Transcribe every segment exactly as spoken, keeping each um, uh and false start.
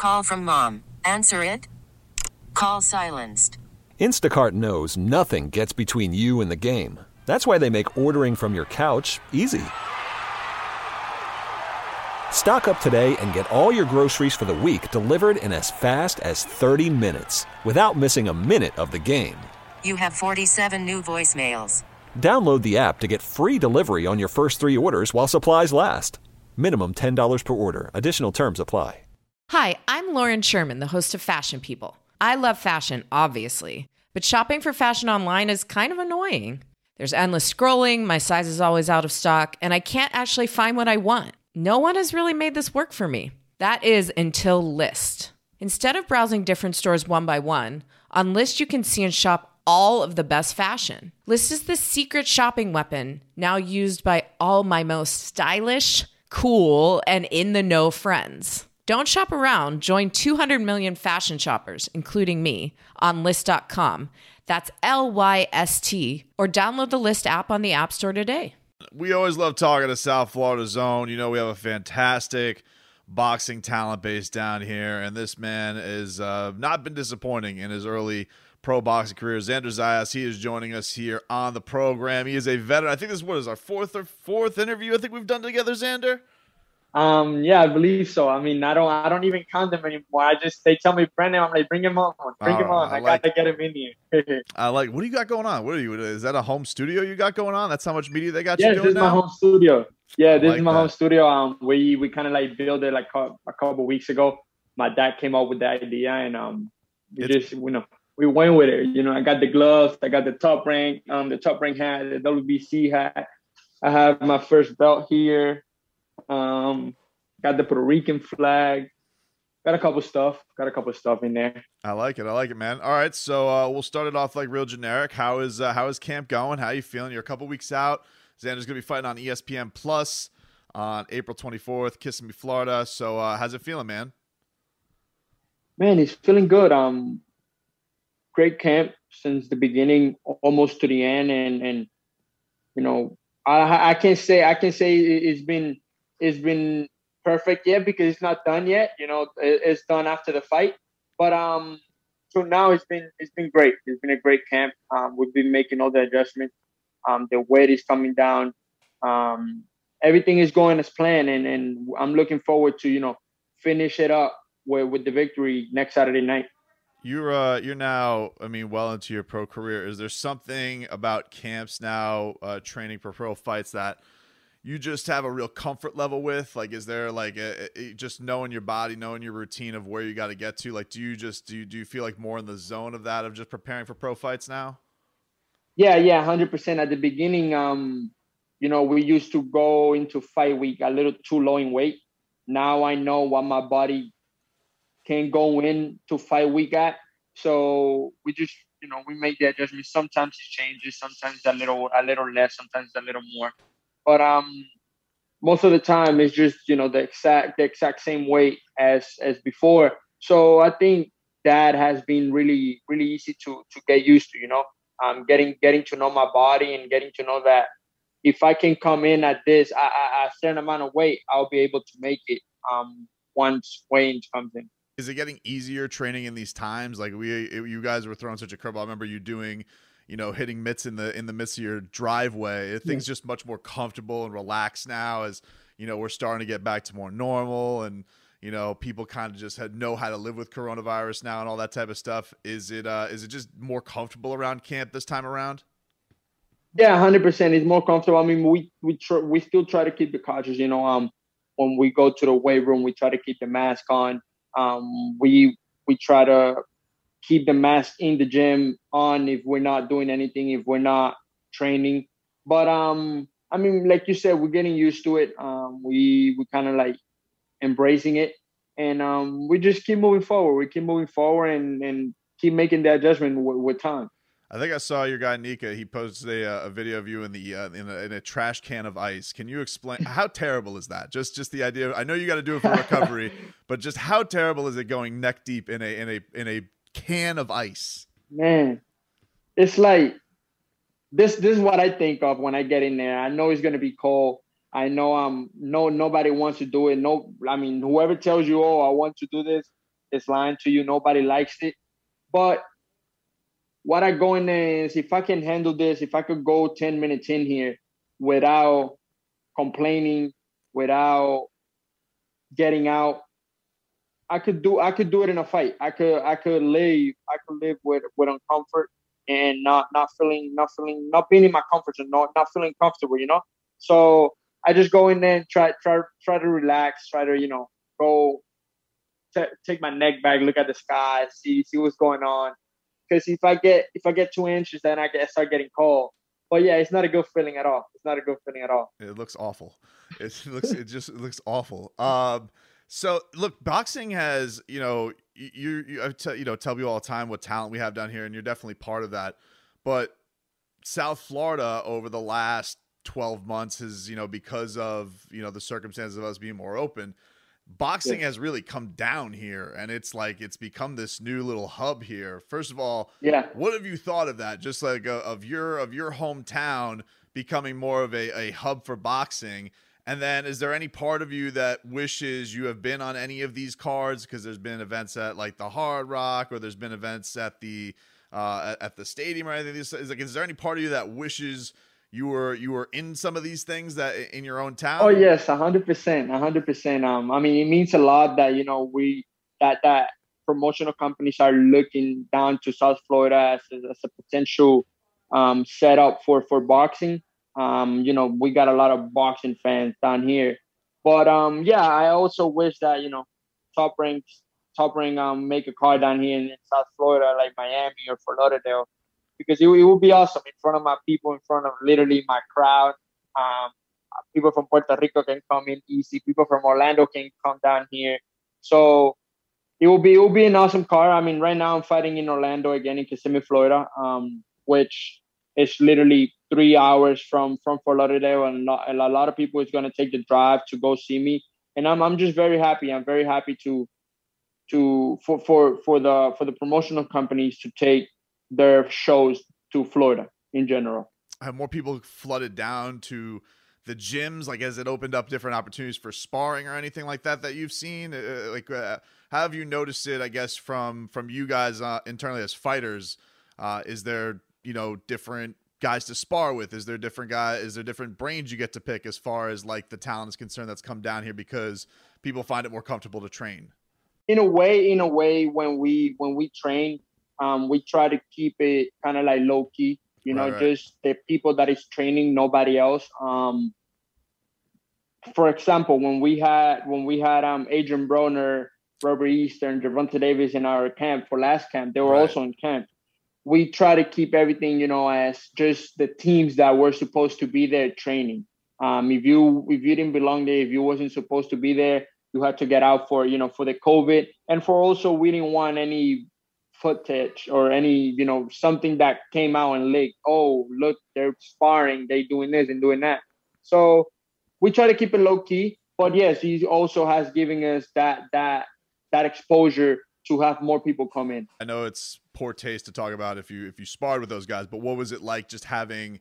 Call from mom. Answer it. Call silenced. Instacart knows nothing gets between you and the game. That's why they make ordering from your couch easy. Stock up today and get all your groceries for the week delivered in as fast as thirty minutes without missing a minute of the game. You have forty-seven new voicemails. Download the app to get free delivery on your first three orders while supplies last. Minimum ten dollars per order. Additional terms apply. Hi, I'm Lauren Sherman, the host of Fashion People. I love fashion, obviously, but shopping for fashion online is kind of annoying. There's endless scrolling, my size is always out of stock, and I can't actually find what I want. No one has really made this work for me. That is until Lyst. Instead of browsing different stores one by one, on Lyst you can see and shop all of the best fashion. Lyst is the secret shopping weapon now used by all my most stylish, cool, and in-the-know friends. Don't shop around. Join two hundred million fashion shoppers, including me, on Lyst dot com. That's L Y S T. Or download the Lyst app on the App Store today. We always love talking to South Florida Zone. You know, we have a fantastic boxing talent base down here, and this man has uh, not been disappointing in his early pro boxing career. Xander Zayas, he is joining us here on the program. He is a veteran. I think this is what is our fourth or fourth interview I think we've done together, Xander? Um, yeah, I believe so. I mean, I don't, I don't even count them anymore. I just, they tell me, Brendan, I'm like, bring him on, bring him on. I, I like, got to get him in here. I like, what do you got going on? What are you, is that a home studio you got going on? That's how much media they got yeah, you doing this is now? my home studio. Yeah, this like is my that. home studio. Um, we, we kind of like built it like a, a couple weeks ago. My dad came up with the idea and, um, we it's, just, you know, we went with it. You know, I got the gloves, I got the top rank, um, the top rank hat, the W B C hat. I have my first belt here. Um, Got the Puerto Rican flag. Got a couple stuff. Got a couple stuff in there. I like it. I like it, man. All right, so uh, we'll start it off like real generic. How is uh, how is camp going? How are you feeling? You're a couple weeks out. Xander's gonna be fighting on E S P N Plus on April twenty-fourth, Kissimmee, Florida. So uh, how's it feeling, man? Man, he's feeling good. Um, great camp since the beginning, almost to the end, and and you know, I I can say I can say it's been it's been. perfect yet because it's not done yet. You know, it's done after the fight. But um, so now it's been it's been great. It's been a great camp. Um, we've been making all the adjustments. Um, the weight is coming down. Um, everything is going as planned, and and I'm looking forward to you know finish it up with with the victory next Saturday night. You're uh you're now I mean well into your pro career. Is there something about camps now, uh, training for pro fights that you just have a real comfort level with? Like, is there like a, a, just knowing your body, knowing your routine of where you got to get to? Like, do you just, do you, do you feel like more in the zone of that, of just preparing for pro fights now? Yeah, yeah, one hundred percent. At the beginning, um, you know, we used to go into fight week a little too low in weight. Now I know what my body can go in to fight week at. So we just, you know, we make the adjustments. Sometimes it changes, sometimes a little, a little less, sometimes a little more. But um, most of the time it's just, you know, the exact the exact same weight as as before. So I think that has been really, really easy to to get used to, you know, um, getting getting to know my body and getting to know that if I can come in at this a, a, a certain amount of weight, I'll be able to make it um, once weigh-in comes in. Is it getting easier training in these times? Like we, you guys were throwing such a curveball. I remember you doing, you know, hitting mitts in the in the midst of your driveway. Things just much more comfortable and relaxed now as, you know, we're starting to get back to more normal and, you know, people kind of just had know how to live with coronavirus now and all that type of stuff. Is it uh, is it just more comfortable around camp this time around? Yeah, one hundred percent. It's more comfortable. I mean, we we tr- we still try to keep the cautious, you know, um, when we go to the weight room, we try to keep the mask on. Um, we we try to keep the mask in the gym on if we're not doing anything, if we're not training. But, um, I mean, like you said, we're getting used to it. Um, we we kind of like embracing it. And um, we just keep moving forward. We keep moving forward and, and keep making the adjustment with, with time. I think I saw your guy, Nika. He posted a, a video of you in the uh, in, a, in a trash can of ice. Can you explain how terrible is that? Just just the idea. Of, I know you got to do it for recovery, but just how terrible is it going neck deep in a in a in a can of ice? Man, it's like this. This is what I think of when I get in there. I know it's gonna be cold. I know um no nobody wants to do it. No, I mean whoever tells you, oh, I want to do this, is lying to you. Nobody likes it. But what I go in there is, if I can handle this, if I could go ten minutes in here without complaining, without getting out, I could do I could do it in a fight. I could I could live I could live with with uncomfort and not not feeling not feeling not being in my comfort zone, not not feeling comfortable, you know. So I just go in there and try try try to relax, try to you know go t- take my neck back, look at the sky, see see what's going on. Because if I get if I get too anxious, then I get start getting cold. But yeah, it's not a good feeling at all. It's not a good feeling at all. It looks awful. It looks it just it looks awful. Um, so look, boxing has you know you you I tell you know tell you all the time what talent we have down here, and you're definitely part of that. But South Florida over the last twelve months has you know because of you know the circumstances of us being more open, boxing yeah. has really come down here, and it's like it's become this new little hub here. First of all, yeah, what have you thought of that? Just like uh, of your of your hometown becoming more of a, a hub for boxing. And then is there any part of you that wishes you have been on any of these cards? Because there's been events at like the Hard Rock, or there's been events at the uh, at the stadium or anything. Is like, is there any part of you that wishes you were you were in some of these things that in your own town? Oh yes, a hundred percent, a hundred percent. Um, I mean, it means a lot that you know we that that promotional companies are looking down to South Florida as, as a potential um, setup for for boxing. Um, you know, we got a lot of boxing fans down here, but um, yeah, I also wish that you know, Top Rank, Top Rank, um, make a card down here in, in South Florida, like Miami or Fort Lauderdale, because it, it would be awesome in front of my people, in front of literally my crowd. Um, people from Puerto Rico can come in easy. People from Orlando can come down here. So it will be it will be an awesome card. I mean, right now I'm fighting in Orlando again in Kissimmee, Florida, um, which is literally three hours from from Fort Lauderdale, and a lot of people is going to take the drive to go see me, and I'm I'm just very happy. I'm very happy to to for for for the for the promotional companies to take their shows to Florida in general. Have more people flooded down to the gyms? Like, has it opened up different opportunities for sparring or anything like that that you've seen? Uh, like, uh, how have you noticed it? I guess from from you guys uh, internally as fighters, uh, is there you know different guys to spar with? Is there different guy? Is there different brains you get to pick as far as like the talent is concerned that's come down here because people find it more comfortable to train? In a way, in a way, when we when we train, um, we try to keep it kind of like low key. You know, right, right. just the people that is training, nobody else. Um, for example, when we had when we had um Adrian Broner, Robert Eastern, Gervonta Davis in our camp for last camp, they were right. also in camp. We try to keep everything, you know, as just the teams that were supposed to be there training. Um, if you if you didn't belong there, if you wasn't supposed to be there, you had to get out for, you know, for the COVID, and for also we didn't want any footage or any, you know, something that came out and leaked. Oh, look, they're sparring, they doing this and doing that. So we try to keep it low key, but yes, he also has given us that that that exposure to have more people come in. I know it's poor taste to talk about if you if you sparred with those guys, but what was it like just having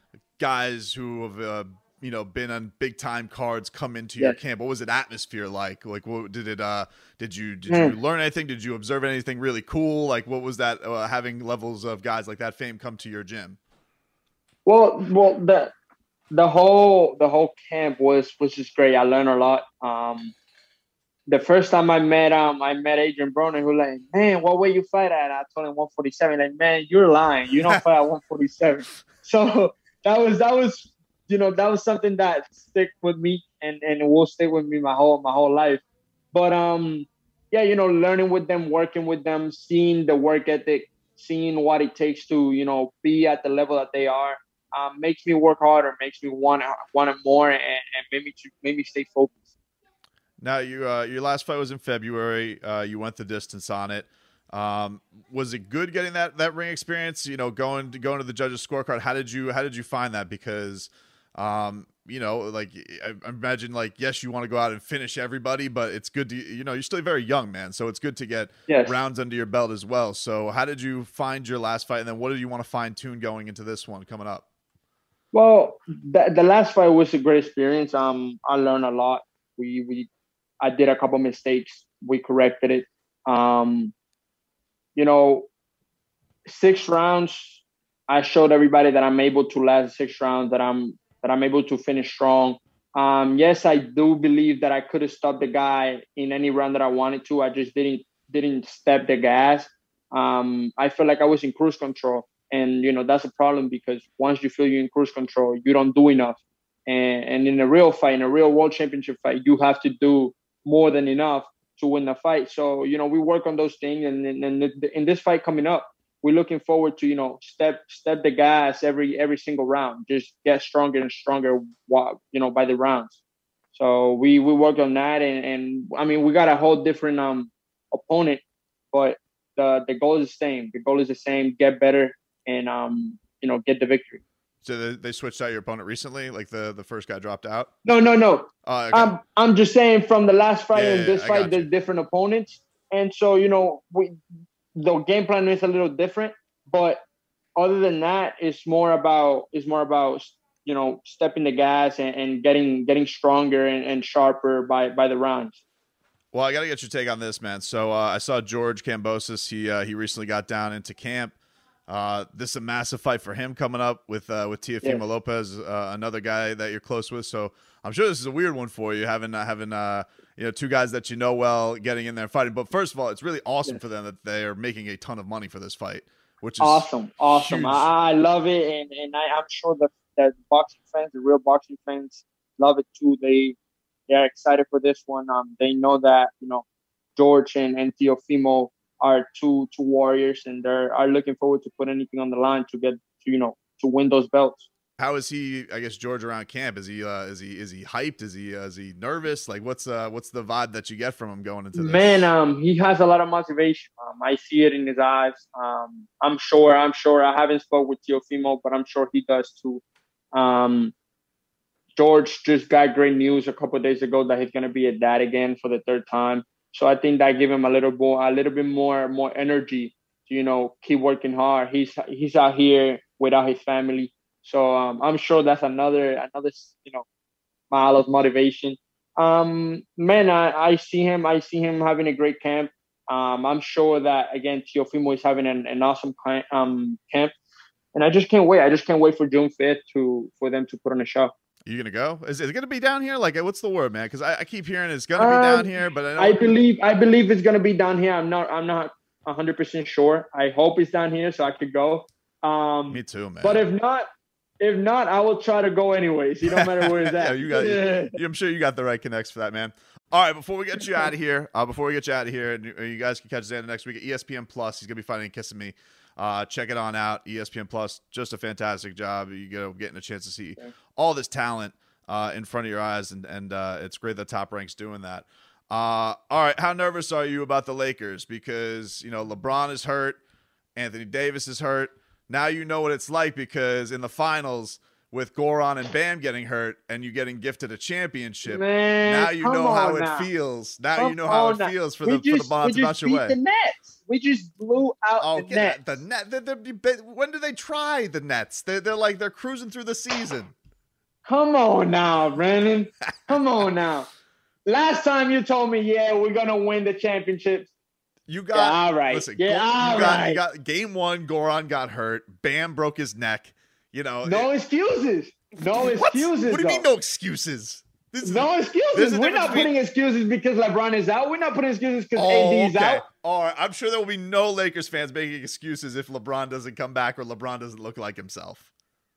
guys who have uh, you know been on big time cards come into yes. your camp? What was it atmosphere like? Like, what did it? Uh, did you did mm. you learn anything? Did you observe anything really cool? Like, what was that? Uh, having levels of guys like that fame come to your gym? Well, well, the the whole the whole camp was was just great. I learned a lot. Um, The first time I met um, I met Adrian Broner, who like, man, what weight you fight at? I told him one forty-seven. Like, man, you're lying. You don't fight at one forty-seven. So that was that was you know that was something that stick with me and and it will stay with me my whole my whole life. But um, yeah, you know, learning with them, working with them, seeing the work ethic, seeing what it takes to you know be at the level that they are, um, makes me work harder, makes me want want it more, and, and made me to made me stay focused. Now, you uh, your last fight was in February. Uh, you went the distance on it. Um, was it good getting that that ring experience? You know, going to going to the judges' scorecard. How did you how did you find that? Because um, you know, like I, I imagine, like yes, you want to go out and finish everybody, but it's good to you know you're still very young, man. So it's good to get yes. rounds under your belt as well. So how did you find your last fight, and then what do you want to fine tune going into this one coming up? Well, the, the last fight was a great experience. Um, I learned a lot. We we I did a couple mistakes. We corrected it. Um, you know, six rounds, I showed everybody that I'm able to last six rounds, that I'm that I'm able to finish strong. Um, yes, I do believe that I could have stopped the guy in any round that I wanted to. I just didn't didn't step the gas. Um, I feel like I was in cruise control, and you know that's a problem because once you feel you're in cruise control, you don't do enough. And, and in a real fight, in a real world championship fight, you have to do more than enough to win the fight. So you know we work on those things, and and in this fight coming up, we're looking forward to, you know, step step the gas every every single round. Just get stronger and stronger, you know, by the rounds. So we we work on that, and, and I mean we got a whole different um opponent, but the the goal is the same. The goal is the same: get better and um you know get the victory. So they, they switched out your opponent recently, like the the first guy dropped out. No, no, no. Uh, okay. I'm I'm just saying from the last fight Yeah, and yeah, this I fight, got there's you. different opponents, and so you know we. The game plan is a little different, but other than that, it's more about it's more about you know stepping the gas and, and getting getting stronger and, and sharper by by the rounds. Well, I got to get your take on this, man. So uh, I saw George Kambosos. He uh, he recently got down into camp. Uh, this is a massive fight for him coming up with uh, with Teofimo Yeah. Lopez, uh, another guy that you're close with. So I'm sure this is a weird one for you, having uh, having uh, you know two guys that you know well getting in there and fighting. But first of all, it's really awesome Yeah. for them that they are making a ton of money for this fight, which is Awesome, awesome. huge. I, I love it, and, and I, I'm sure that that boxing fans, the real boxing fans, love it too. They they are excited for this one. Um, they know that you know George and, and Teofimo are two two warriors, and they are looking forward to put anything on the line to get to you know to win those belts. How is he? I guess George around camp. Is he? Uh, is he? Is he hyped? Is he? Uh, is he nervous? Like, what's uh, what's the vibe that you get from him going into this? Man, um, he has a lot of motivation. Um, I see it in his eyes. Um, I'm sure. I'm sure. I haven't spoke with Teofimo, but I'm sure he does too. Um, George just got great news a couple of days ago that he's going to be a dad again for the third time. So I think that gave him a little more, a little bit more, more energy to, you know, keep working hard. He's he's out here without his family, so um, I'm sure that's another another you know mile of motivation. Um, man, I, I see him. I see him having a great camp. Um, I'm sure that again, Teofimo is having an, an awesome um camp, and I just can't wait. I just can't wait for June fifth to for them to put on a show. You gonna go? Is it gonna be down here? Like, what's the word, man? Because I, I keep hearing it's gonna be Um, down here, but I, know I believe I believe it's gonna be down here. I'm not I'm not one hundred percent sure. I hope it's down here so I could go. Um, me too, man. but if not, if not, I will try to go anyways. You don't matter where it's at. Yeah, you got. Yeah. You, I'm sure you got the right connects for that, man. All right, before we get you out of here, uh, before we get you out of here, and you, you guys can catch Xander next week at E S P N Plus. He's gonna be fighting Kissimmee. Uh, check it on out. E S P N Plus, just a fantastic job. You know, getting a chance to see Yeah. all this talent uh, in front of your eyes, and and uh, it's great that Top Rank's doing that. Uh, all right, how nervous are you about the Lakers? Because you know LeBron is hurt, Anthony Davis is hurt. Now you know what it's like because in the finals with Goran and Bam getting hurt and you getting gifted a championship. Man, now you come know how on it now. feels. Now Come you know how on it now. feels for We the just, for the ball we to just bounce your beat way. the Nets. We just blew out Oh, the get Nets. that. The net. They're, they're, when do they try the Nets? They're, they're like they're cruising through the season. Come on now, Brandon. Come on now. Last time you told me, yeah, we're gonna win the championships. You got Yeah, all right. Listen, Yeah, Go- all you, got, right. you got game one. Goran got hurt. Bam broke his neck. You know. No it- excuses. No what? excuses. What do you mean though. no excuses? This is- No there's excuses. a We're difference not between- putting excuses because LeBron is out. We're not putting excuses because Oh, A D is okay. out. All right. I'm sure there will be no Lakers fans making excuses if LeBron doesn't come back or LeBron doesn't look like himself.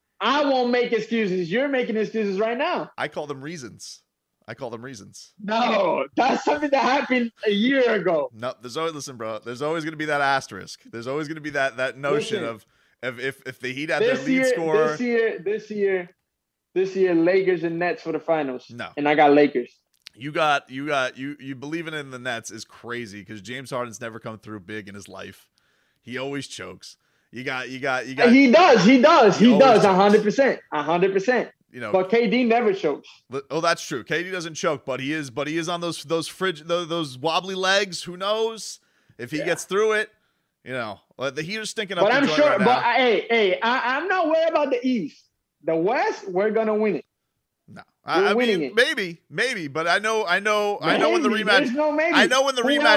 I won't make excuses. You're making excuses right now. I call them reasons. I call them reasons. No, that's something that happened a year ago. No, there's always listen, bro. There's always going to be that asterisk. There's always going to be that that notion Listen. of of if if the Heat had their This lead year, scorer. this year, this year, this year, Lakers and Nets for the finals. No. And I got Lakers. You got you got you you believing in the Nets is crazy because James Harden's never come through big in his life. He always chokes. You got you got you got He does. He does. He He, always does. chokes. A hundred percent. A hundred percent. you know. But K D never chokes. li- Oh, that's true. K D doesn't choke, but he is but he is on those those fridge those, those wobbly legs. Who knows if he Yeah. gets through it? You know, Well, the Heat are stinking up. But the I'm joint sure. right but now. I, hey, hey, I, I'm not worried about the East. The West, we're gonna win it. No, We're I, I winning mean it. maybe, maybe, but I know, I know, I know when the Maybe. rematch. There's no maybe. I know when the Who rematch. else?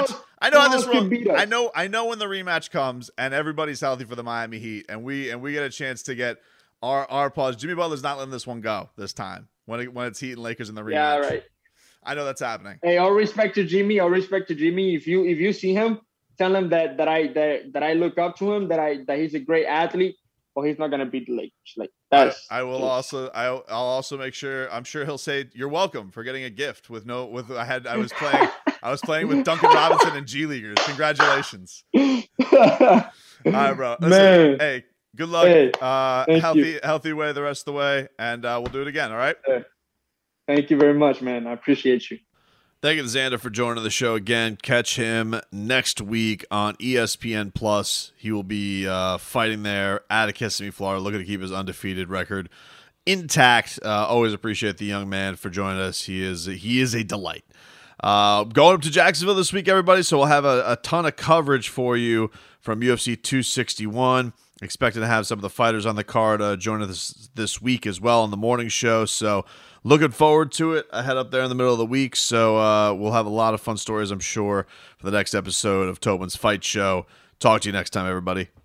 I know Who how this else can roll. beat us? I know. I know when the rematch comes and everybody's healthy for the Miami Heat, and we and we get a chance to get our our pause. Jimmy Butler's not letting this one go this time. When it, when it's Heat and Lakers in the rematch. Yeah, right. I know that's happening. Hey, all respect to Jimmy. All respect to Jimmy. If you if you see him, tell him that that I that, that I look up to him. That I that he's a great athlete. But he's not gonna beat the Lakers. Like that's. I, I will also. I, I'll also make sure. I'm sure he'll say you're welcome for getting a gift with no. With I had. I was playing. I was playing with Duncan Robinson and G Leaguers. Congratulations. All right, bro. Listen, Man. hey, good luck. Hey, uh, thank healthy, you. healthy way the rest of the way, and uh, we'll do it again. All right. Thank you very much, man. I appreciate you. Thank you to Xander for joining the show again. Catch him next week on E S P N Plus. He will be uh, fighting there at Kissimmee, Florida, looking to keep his undefeated record intact. Uh, always appreciate the young man for joining us. He is he is a delight. Uh, going up to Jacksonville this week, everybody, so we'll have a, a ton of coverage for you from U F C two sixty-one. Expected to have some of the fighters on the card uh, join us this week as well on the morning show. So looking forward to it. I head up there in the middle of the week, so uh, we'll have a lot of fun stories, I'm sure, for the next episode of Tobin's Fight Show. Talk to you next time, everybody.